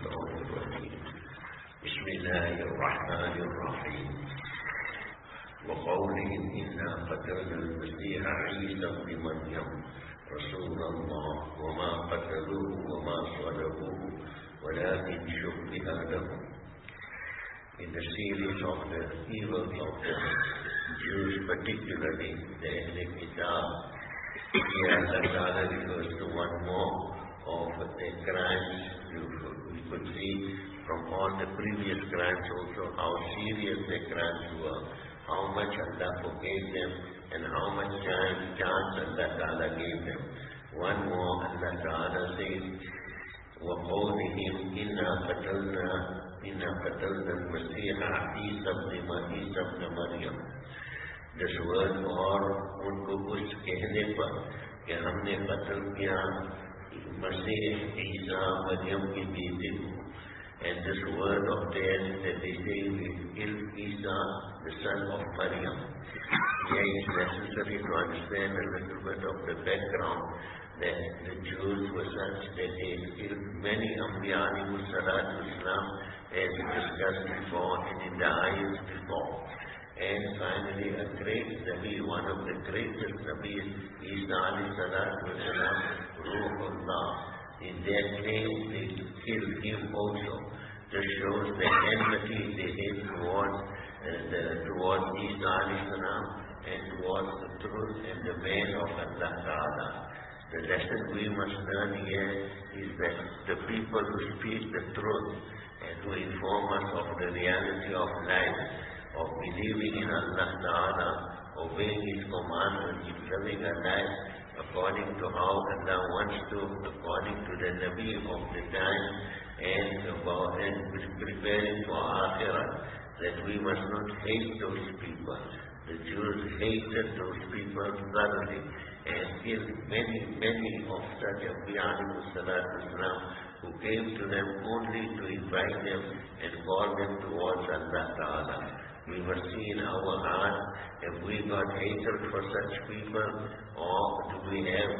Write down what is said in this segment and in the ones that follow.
الشيطان الرجيم بسم الله الرحمن الرحيم وقولهم إنا قتلنا المسيح عيسى ابن مريم رسول الله وما قتلوه وما صلبوه ولكن شبه لهم. In the series of the evils of the Jews, particularly the Ahle Kitab, here Allah Ta'ala refers to one more of the crimes. We could see from all the previous crimes also how serious the crimes were, how much Allah forgave them, and how much chance Allah Ta'ala gave them. One more, Allah Ta'ala says, وَقَوْلِهِمْ إِنَّا قَتَلْنَا الْمَسِيحَ عِيسَى ابْنَ مَرْيَمَ. This word और उनको कुछ कहने पर कि हमने कत्ल किया मसीह ईसा मरियम की बेटे को. And this word of theirs that they say we killed Isa, the son of Maryam. Here it's necessary to understand a little bit of the background that the Jews were such that they killed many Anbiya alayhimus salatu wassalam, as discussed before and in the ayahs before. And finally a great Nabi, one of the greatest Nabis, Isa alayhi salatu wassalam, Ruhullah. In their claim they killed him also. This shows the enmity they had towards Isa alayhi salam and towards the truth and the man of Allah Ta'ala. The lesson we must learn here is that the people who speak the truth and who inform us of the reality of life, of believing in Allah Ta'ala, obeying His commandments, living a life according to how Allah wants to, according to the Nabi of the time, and preparing for Akhirah, that we must not hate those people. The Jews hated those people thoroughly and killed many of such Anbiya alayhimus salatu wassalam who came to them only to invite them and call them towards Allah Ta'ala. We must see in our heart if we got hatred for such people or do we have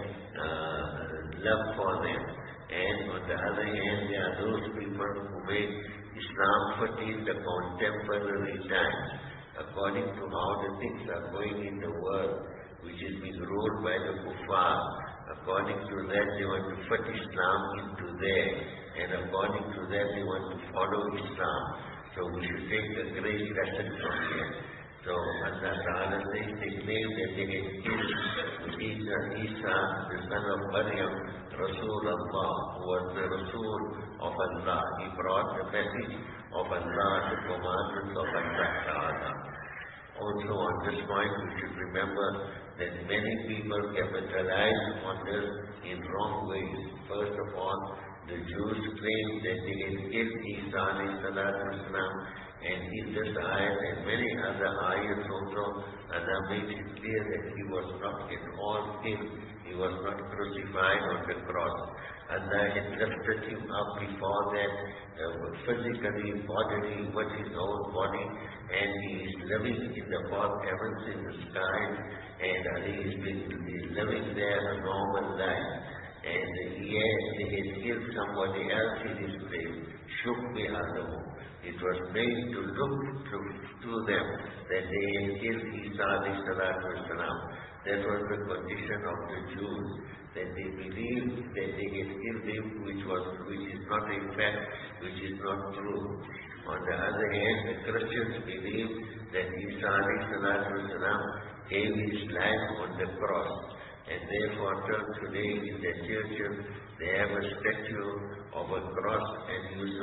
love for them. And on the other hand, there are those people who make Islam fit in the contemporary times according to how the things are going in the world, which is being ruled by the kuffar. According to that, they want to fit Islam into there, and according to that, they want to follow Islam. So we should take a great lesson from here. So Allah Ta'ala says they claim that they had killed Isa, the son of Maryam, Rasulullah, who was the Rasul of Allah. He brought the message of Allah, the commandments of Allah Ta'ala. Also on this point we should remember that many people capitalize on this in wrong ways. First of all, the Jews claim that they had killed Isa alayhi salatu wasalam, and in this ayat and many other ayats also, Allah makes it clear that he was not at all killed. He was not crucified on the cross. Allah had lifted him up before that, physically, bodily, with his own body, and he is living in the fourth heavens in the sky, and he is living there a normal life. And yet they had killed somebody else in his place. Shubhi Adamu. It was made to look to them that they had killed Isa alayhi salatu wasalam. That was the condition of the Jews, that they believed that they had killed him, which is not a fact, which is not true. On the other hand, the Christians believe that Isa alayhi salatu wasalam gave his life on the cross. And therefore, till today in the churches, they have a statue of a cross and Isa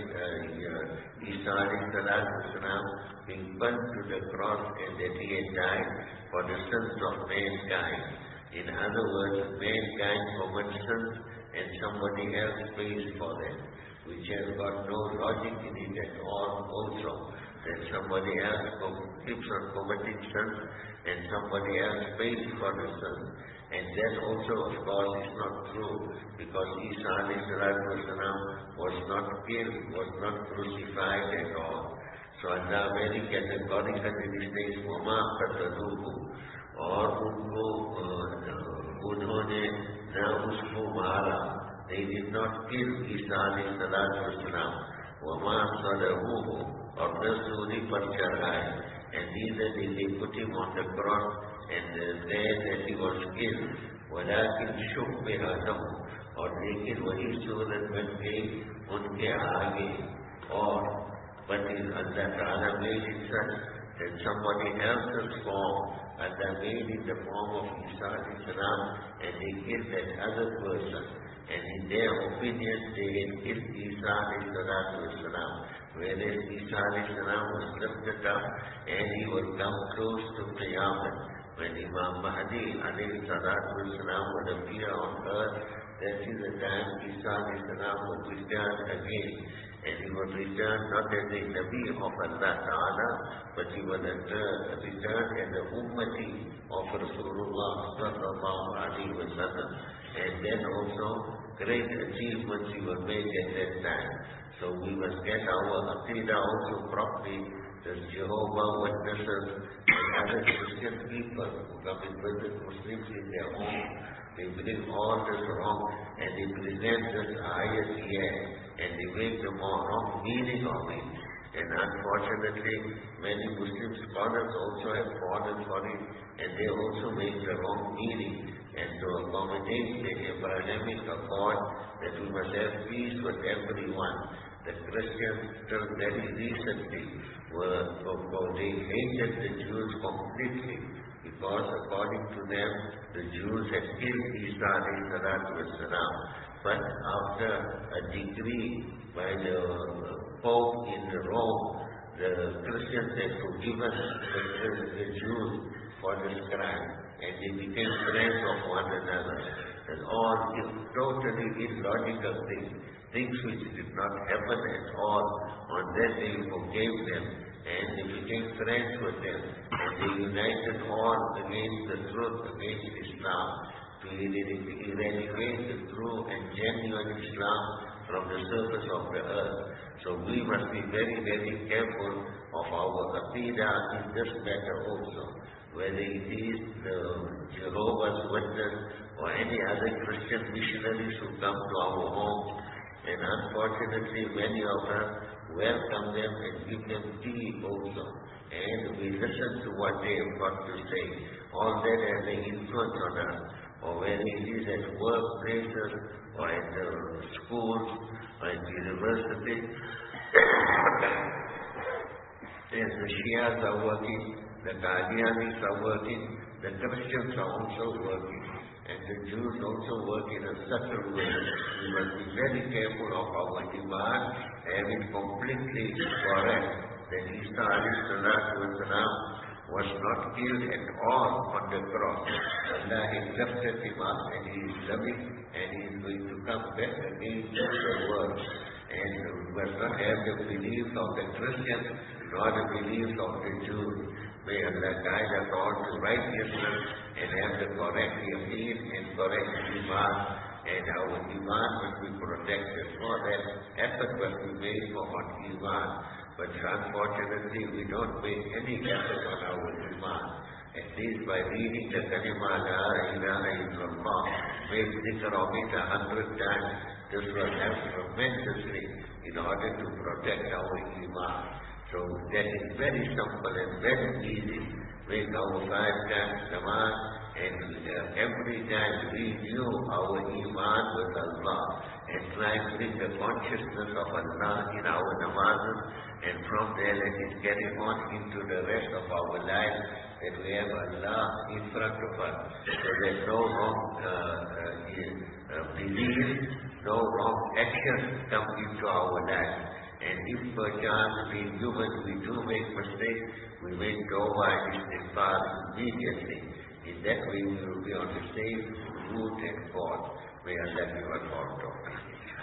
alayhi salatu wasalam being burnt to the cross, and that he had died for the sins of mankind. In other words, mankind commits sins and somebody else pays for them, which has got no logic in it at all also. That somebody else keeps on committing sins and somebody else pays for the sins. And that also, of course, is not true, because Isa alayhi salatu wasalam was not killed, was not crucified at all. So Allah very categorically says, وَمَا قَتَلُوهُ, और उन्होंने न उसको मारा they did not kill Isa alayhi salatu wasalam. وَمَا صَلَبُوهُ or Rasuli par chadhaye, and neither did they put him on the cross and there that he was killed. وَلَكِنْ شُبِّهَ لَهُ और लेकिन वही सूरत बन गई उनके आगे और but Allah Ta'ala made it such that somebody else's form Allah made in the form of Isa alayhi salam, and they killed that other person, and in their opinion they had killed Isa alayhi salam, whereas Isa alayhi salam was lifted up and he would come close to Qiyamah. When Imam Mahdi alayhi salam would appear on earth, that is the time Isa alayhi salam would return again. And he would return not as a Nabi of Allah Ta'ala, but he would return as a Ummati of Rasulullah Sallallahu Alaihi Wasallam. And then also great achievements he would make at that time. So we must get our Aqidah also properly. The Jehovah Witnesses and other Christian people who come and visit Muslims in their home, they bring all this wrong and they present this ayat here and they make the wrong meaning of it. And unfortunately, many Muslim scholars also have fallen for it and they also make the wrong meaning. And to accommodate the Abrahamic accord that we must have peace with everyone. The Christians till very recently they hated the Jews completely because according to them the Jews had killed Isa alayhi salatu wasalam. But after a decree by the Pope in Rome, the Christians had forgiven the Jews for this crime and they became friends of one another. And all totally illogical things which did not happen at all. On that they forgave them and they became friends with them and they united all against the truth, against Islam, to eradicate the true and genuine Islam from the surface of the earth. So we must be very, very careful of our Aqidah in this matter also. Whether it is the Jehovah's Witness or any other Christian missionaries who come to our homes, and unfortunately many of us welcome them and give them tea also. And we listen to what they have got to say. All that has an influence on us. Or whether it is at workplaces or at the schools or at universities. As the Shias are working, the Qadianis are working, the Christians are also working. And the Jews also work in a subtle way. We must be very careful of our iman, having completely correct that Isa alayhi salatu wasalam was not killed at all on the cross. Allah has lifted him up and he is loving and he is going to come back again to the world. And we must not have the beliefs of the Christians nor the beliefs of the Jews. May Allah guide us all to righteousness and have the correct yaqeen and correct iman. And our iman must be protected. For that, effort must be made for our iman. But unfortunately, we don't make any effort on our iman. At least by reading the kalima la ilaha illallah, make dhikr of it 100 times. This will help tremendously in order to protect our iman. So that is very simple and very easy. Make our 5 times namaz and every time renew our iman with Allah and try to bring the consciousness of Allah in our namazes, and from there let it carry on into the rest of our life, that we have Allah in front of us. So there's no wrong belief, no wrong action come into our life. And if perchance being human we do make mistakes, we make tawbah and istighfar immediately. In that way we will be on the same route and path. May Allah give us all tawbah.